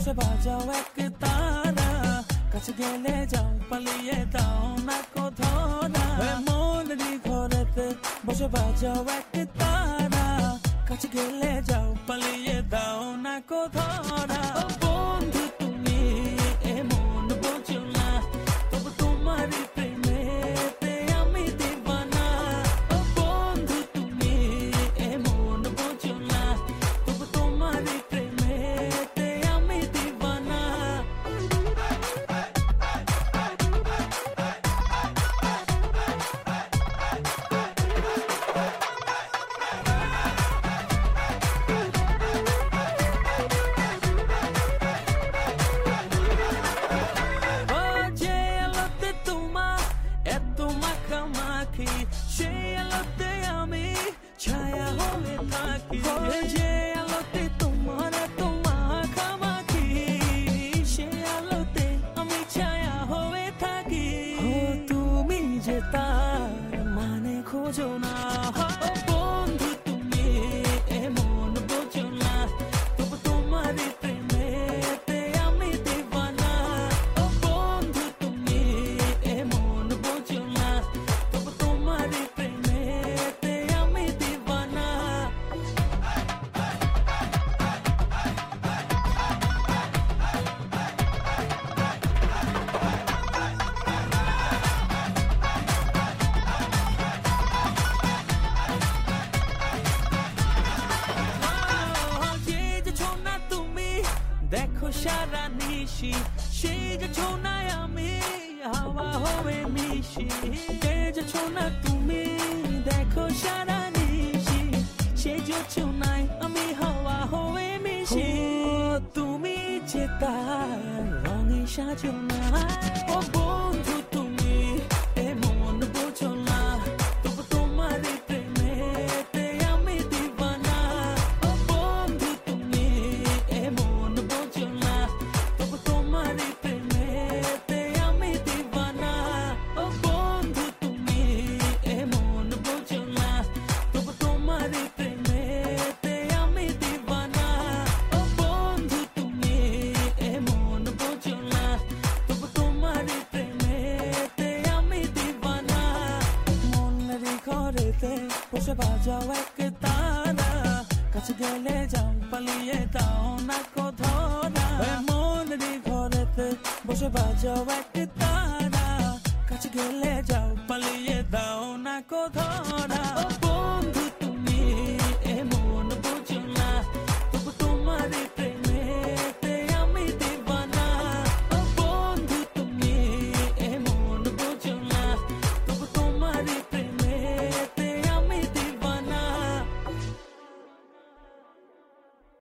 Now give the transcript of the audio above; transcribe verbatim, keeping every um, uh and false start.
বসে বাজাও এক তারা, কাছে গেলে যাও পালিয়ে দাও না কোথাও না। মনেরই ঘরেতে বসে বাজাও এক তারা, কাছে গেলে যাও পালিয়ে দাও না কোথাও না। বন্ধু তুমি এমন বোঝো না, তবু তোমারই প্রেমেতে আমি দিবানা। বন্ধু তুমি এমন বোঝো না, তবু তোমারই প্রেমেতে আমি দিবানা। সেই আলোতে আমি ছায়া হয়ে থাকি, যে আলোতে তোমার এত মাখামাখি, সেই আলোতে আমি ছায়া হয়ে থাকি। ও তুমি যে তার মানে খোঁজো না, বন্ধু তুমি এমন বোঝো না, তবু তোমারই প্রেমেতে আমি দিবানা। বন্ধু তুমি এমন বোঝো না, তবু তোমারই প্রেমেতে আমি দিবানা। যে যে ছোনা তুমি দেখো সারা নিশি, সেই যে ছোনায় আমি হাওয়া হয়ে মিশি। যে যে ছোনা তুমি দেখো সারা নিশি, সেই যে ছোনায় আমি হাওয়া হয়ে মিশি। তুমি যে তার রঙে সাজো না, ও বন্ধু তুমি এমন বোঝো না, তবু তোমারই প্রেমেতে আমি দিবানা। ও বন্ধু তুমি এমন বোঝো না, তবু তোমারই প্রেমেতে আমি দিবানা। ও বন্ধু তুমি এমন বোঝো না, তবু তোমারই প্রেমেতে আমি দিবানা। ও বন্ধু তুমি এমন বোঝো না, তবু তোমারই প্রেমেতে আমি দিবানা। মনেরই ঘরেতে বসে বাজাও এক তারা, কাছে গেলে যাও পালিয়ে দাও না কোথাও না। মনেরই ঘরেতে বসে বাজাও এক তারা, কাছে গেলে যাও পালিয়ে দাও না কোথাও না। ও বন্ধু